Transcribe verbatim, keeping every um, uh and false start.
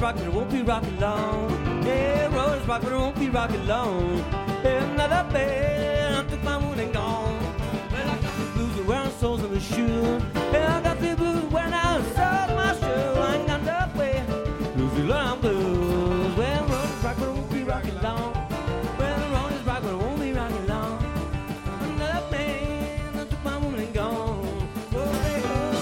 rock, but it won't be rocking long. Yeah, road is rock, but it won't be rocking long. Yeah, another band took my mood and gone. Well, I got the blues and wearing soles on the shoe. Yeah, I got